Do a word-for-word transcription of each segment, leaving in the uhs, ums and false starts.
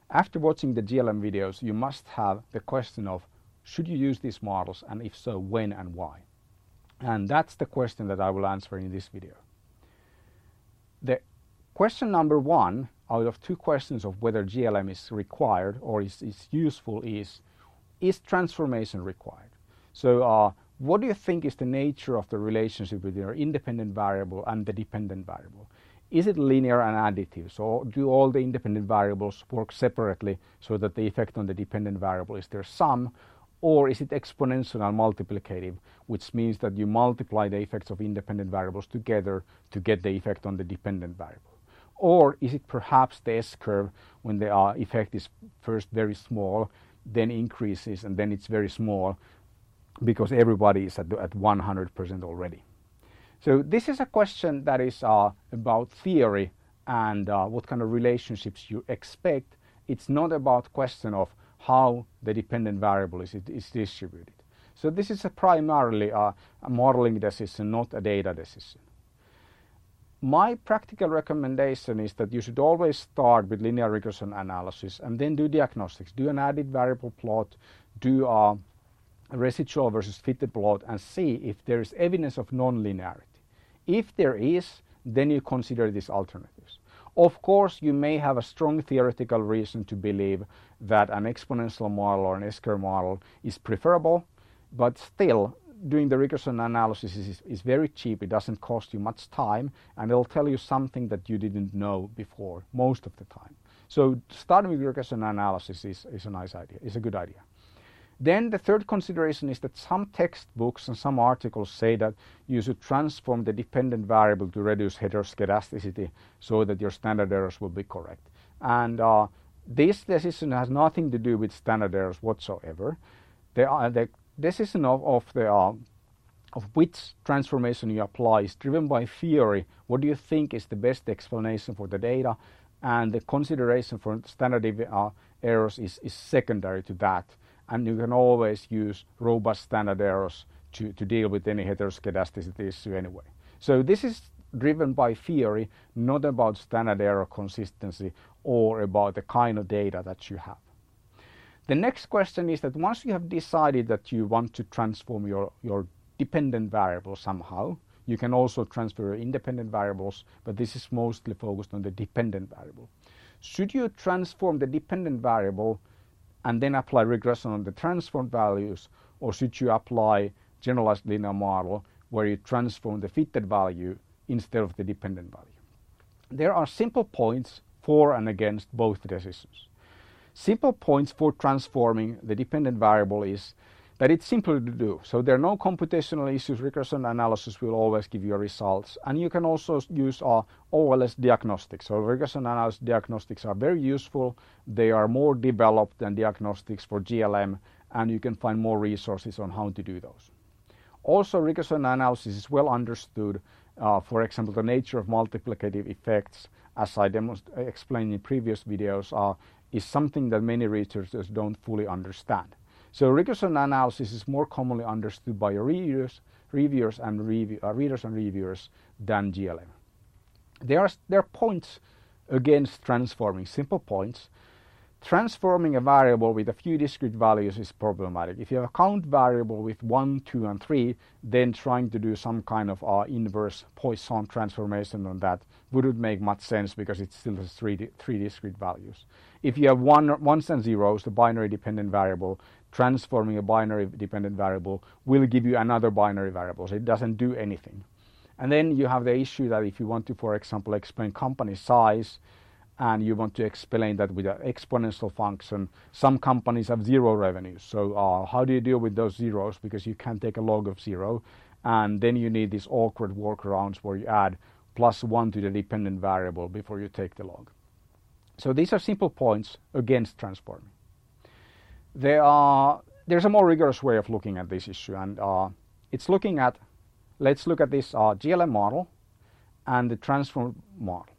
After watching the G L M videos, you must have the question of should you use these models, and if so, when and why? And that's the question that I will answer in this video. The question number one out of two questions of whether G L M is required or is, is useful is, is transformation required? So uh, what do you think is the nature of the relationship between your independent variable and the dependent variable? Is it linear and additive? So do all the independent variables work separately so that the effect on the dependent variable is their sum? Or is it exponential and multiplicative, which means that you multiply the effects of independent variables together to get the effect on the dependent variable? Or is it perhaps the S-curve when the uh, effect is first very small, then increases, and then it's very small because everybody is at, at one hundred percent already? So this is a question that is uh, about theory and uh, what kind of relationships you expect. It's not about question of how the dependent variable is, is distributed. So this is a primarily uh, a modeling decision, not a data decision. My practical recommendation is that you should always start with linear regression analysis and then do diagnostics. Do an added variable plot, do a residual versus fitted plot, and see if there is evidence of non-linearity. If there is, then you consider these alternatives. Of course, you may have a strong theoretical reason to believe that an exponential model or an S-curve model is preferable, but still, doing the regression analysis is, is very cheap. It doesn't cost you much time, and it'll tell you something that you didn't know before most of the time. So starting with regression analysis is, is a nice idea, is a good idea. Then the third consideration is that some textbooks and some articles say that you should transform the dependent variable to reduce heteroscedasticity so that your standard errors will be correct. And uh, this decision has nothing to do with standard errors whatsoever. The, uh, the decision of, of, the, uh, of which transformation you apply is driven by theory. What do you think is the best explanation for the data? And the consideration for standard uh, errors is, is secondary to that. And you can always use robust standard errors to, to deal with any heteroscedasticity issue anyway. So this is driven by theory, not about standard error consistency or about the kind of data that you have. The next question is that once you have decided that you want to transform your, your dependent variable somehow, you can also transfer your independent variables, but this is mostly focused on the dependent variable. Should you transform the dependent variable and then apply regression on the transformed values, or should you apply generalized linear model where you transform the fitted value instead of the dependent value? There are simple points for and against both decisions. Simple points for transforming the dependent variable is that it's simpler to do. So there are no computational issues. Regression analysis will always give you results. And you can also use uh, O L S diagnostics. So regression analysis diagnostics are very useful. They are more developed than diagnostics for G L M, and you can find more resources on how to do those. Also, regression analysis is well understood. Uh, for example, the nature of multiplicative effects, as I explained in previous videos, uh, is something that many researchers don't fully understand. So regression analysis is more commonly understood by readers, reviewers and review, uh, readers and reviewers than G L M. There are, there are points against transforming, simple points. Transforming a variable with a few discrete values is problematic. If you have a count variable with one, two, and three, then trying to do some kind of uh, inverse Poisson transformation on that wouldn't make much sense because it still has three, three discrete values. If you have one, ones and zeros, the binary dependent variable, transforming a binary dependent variable will give you another binary variable, so it doesn't do anything. And then you have the issue that if you want to, for example, explain company size, and you want to explain that with an exponential function, some companies have zero revenues. So uh, how do you deal with those zeros? Because you can't take a log of zero. And then you need these awkward workarounds where you add plus one to the dependent variable before you take the log. So these are simple points against transforming. There are, there's a more rigorous way of looking at this issue. And uh, it's looking at, let's look at this uh, G L M model and the transform model.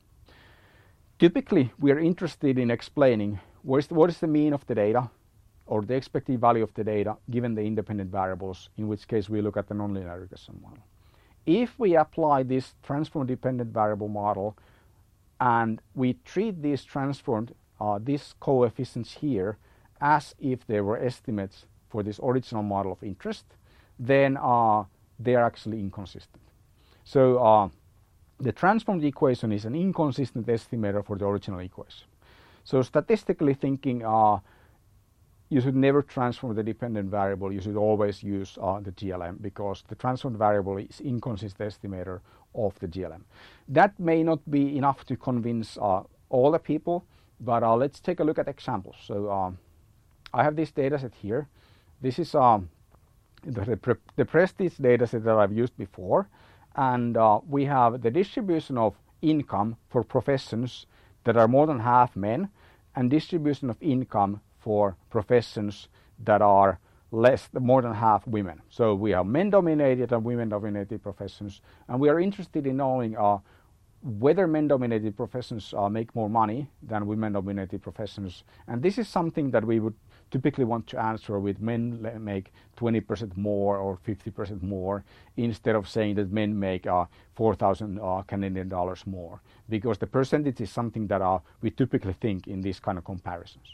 Typically, we are interested in explaining what is, the, what is the mean of the data or the expected value of the data given the independent variables, in which case we look at the nonlinear regression model. If we apply this transform dependent variable model and we treat these transformed uh, these coefficients here as if they were estimates for this original model of interest, then uh, they are actually inconsistent. So uh, the transformed equation is an inconsistent estimator for the original equation. So statistically thinking, uh, you should never transform the dependent variable. You should always use uh, the G L M, because the transformed variable is inconsistent estimator of the G L M. That may not be enough to convince uh, all the people, but uh, let's take a look at examples. So um, I have this data set here. This is um, the, the, the Prestige data set that I've used before, and uh, we have the distribution of income for professions that are more than half men, and distribution of income for professions that are less more than half women. So we have men-dominated and women-dominated professions, and we are interested in knowing uh, whether men-dominated professions uh, make more money than women-dominated professions. And this is something that we would typically want to answer with men make twenty percent more or fifty percent more, instead of saying that men make uh, four thousand uh, Canadian dollars more, because the percentage is something that uh, we typically think in these kind of comparisons.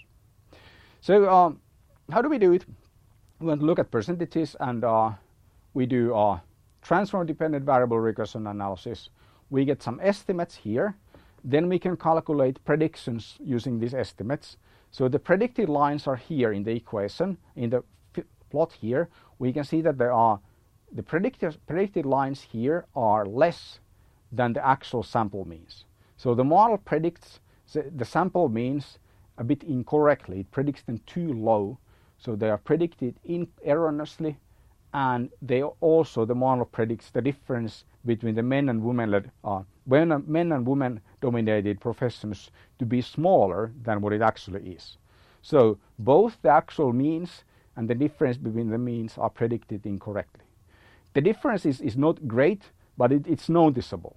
So um, how do we do it? We want to look at percentages, and uh, we do uh, transform dependent variable regression analysis. We get some estimates here. Then we can calculate predictions using these estimates. So the predicted lines are here in the equation. In the plot here, we can see that there are the predicted, predicted lines here are less than the actual sample means. So the model predicts the, the sample means a bit incorrectly. It predicts them too low, so they are predicted in erroneously, and they also, the model predicts the difference between the men and women led uh, men, men and women dominated professions to be smaller than what it actually is. So both the actual means and the difference between the means are predicted incorrectly. The difference is, is not great, but it, it's noticeable.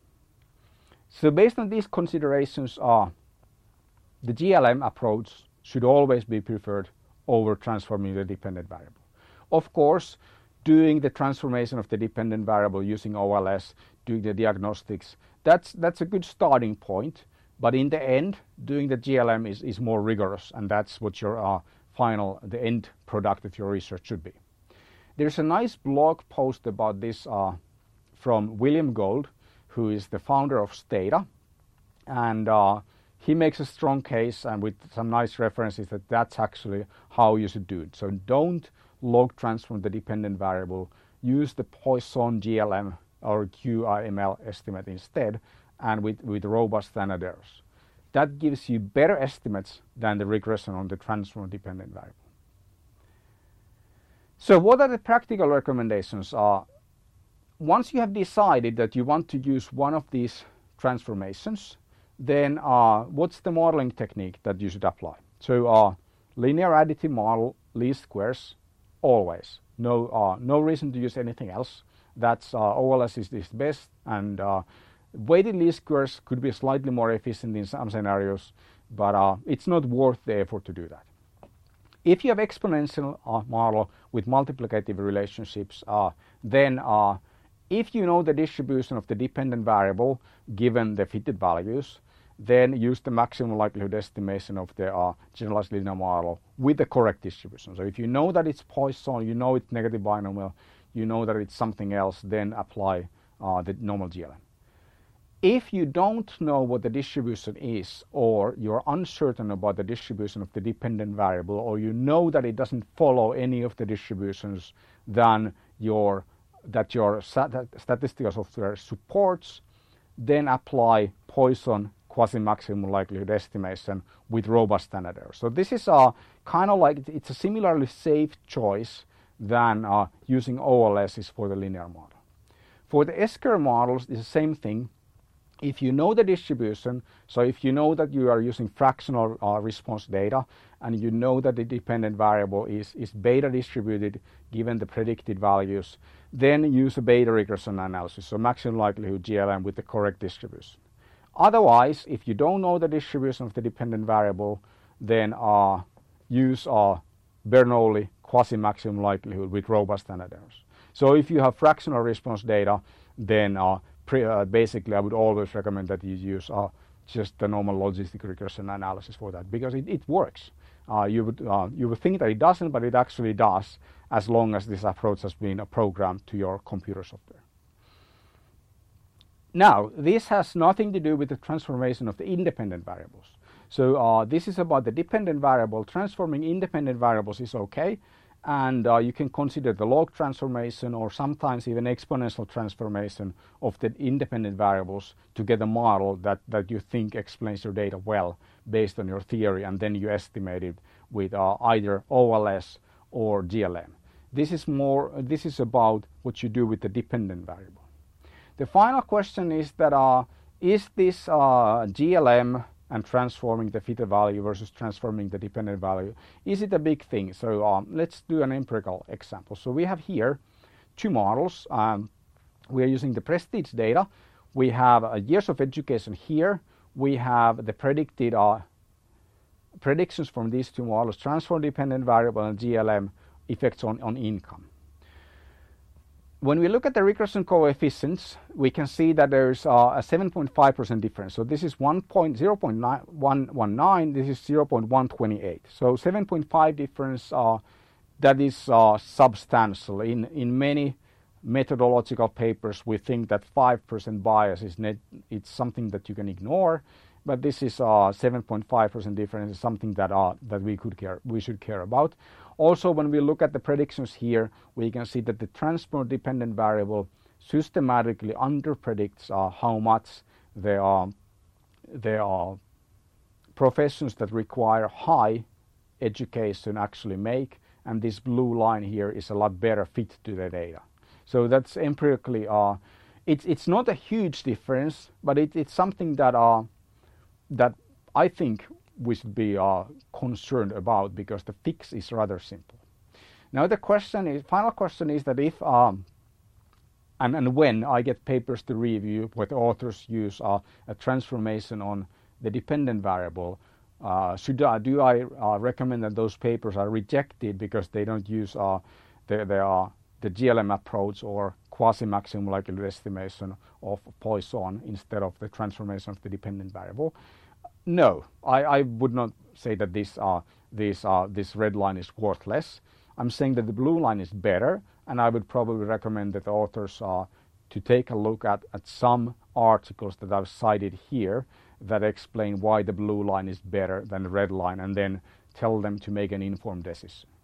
So based on these considerations, uh, the G L M approach should always be preferred over transforming the dependent variable. Of course, doing the transformation of the dependent variable using O L S, doing the diagnostics, that's, that's a good starting point. But in the end, doing the G L M is, is more rigorous, and that's what your uh, final, the end product of your research should be. There's a nice blog post about this uh, from William Gold, who is the founder of Stata, and uh, he makes a strong case, and with some nice references, that that's actually how you should do it. So don't log transform the dependent variable. Use the Poisson G L M or Q I M L estimate instead, and with, with robust standard errors. That gives you better estimates than the regression on the transform dependent variable. So what are the practical recommendations? Uh, once you have decided that you want to use one of these transformations, then uh, what's the modeling technique that you should apply? So uh, linear additive model, least squares, always. No, uh, no reason to use anything else. That's uh, O L S is, is best, and uh, weighted least squares could be slightly more efficient in some scenarios, but uh, it's not worth the effort to do that. If you have exponential uh, model with multiplicative relationships, uh, then uh, if you know the distribution of the dependent variable given the fitted values, then use the maximum likelihood estimation of the uh, generalized linear model with the correct distribution. So if you know that it's Poisson, you know it's negative binomial, you know that it's something else, then apply uh, the normal G L M. If you don't know what the distribution is, or you're uncertain about the distribution of the dependent variable, or you know that it doesn't follow any of the distributions than your, that your statistical software supports, then apply Poisson quasi-maximum likelihood estimation with robust standard error. So this is a kind of like, it's a similarly safe choice than uh, using O L S is for the linear model. For the S-curve models, it's the same thing. If you know the distribution, so if you know that you are using fractional uh, response data, and you know that the dependent variable is, is beta distributed given the predicted values, then use a beta regression analysis, so maximum likelihood G L M with the correct distribution. Otherwise, if you don't know the distribution of the dependent variable, then uh, use uh, Bernoulli quasi-maximum likelihood with robust standard errors. So if you have fractional response data, then uh, pre, uh, basically I would always recommend that you use uh, just the normal logistic regression analysis for that, because it, it works. Uh, you would uh, you would think that it doesn't, but it actually does, as long as this approach has been programmed to your computer software. Now, this has nothing to do with the transformation of the independent variables. So uh, this is about the dependent variable. Transforming independent variables is okay, and uh, you can consider the log transformation or sometimes even exponential transformation of the independent variables to get a model that, that you think explains your data well based on your theory, and then you estimate it with uh, either O L S or G L M. This is more, this is about what you do with the dependent variable. The final question is that uh, is this uh, G L M and transforming the fit value versus transforming the dependent value, is it a big thing? So um, let's do an empirical example. So we have here two models. Um, we are using the Prestige data. We have uh, years of education here. We have the predicted uh, predictions from these two models, transform dependent variable and G L M effects on, on income. When we look at the regression coefficients, we can see that there's uh, a seven point five percent difference. So this is zero point one one nine, this is zero point one two eight. So seven point five difference, uh, that is uh, substantial. In, in many methodological papers, we think that five percent bias is net, it's something that you can ignore, but this is uh, seven point five percent difference is something that, uh, that we, could care, we should care about. Also, when we look at the predictions here, we can see that the transform dependent variable systematically underpredicts uh, how much there are, there are professions that require high education actually make, and this blue line here is a lot better fit to the data. So that's empirically, uh, it's, it's not a huge difference, but it, it's something that, uh, that I think we should be uh, concerned about, because the fix is rather simple. Now the question is, final question is that if um, and, and when I get papers to review where the authors use uh, a transformation on the dependent variable, uh, should I, do I uh, recommend that those papers are rejected because they don't use uh, the, the, uh, the G L M approach or quasi-maximum likelihood estimation of Poisson instead of the transformation of the dependent variable? No, I, I would not say that this, uh, this, uh, this red line is worthless. I'm saying that the blue line is better, and I would probably recommend that the authors uh, to take a look at, at some articles that I've cited here that explain why the blue line is better than the red line, and then tell them to make an informed decision.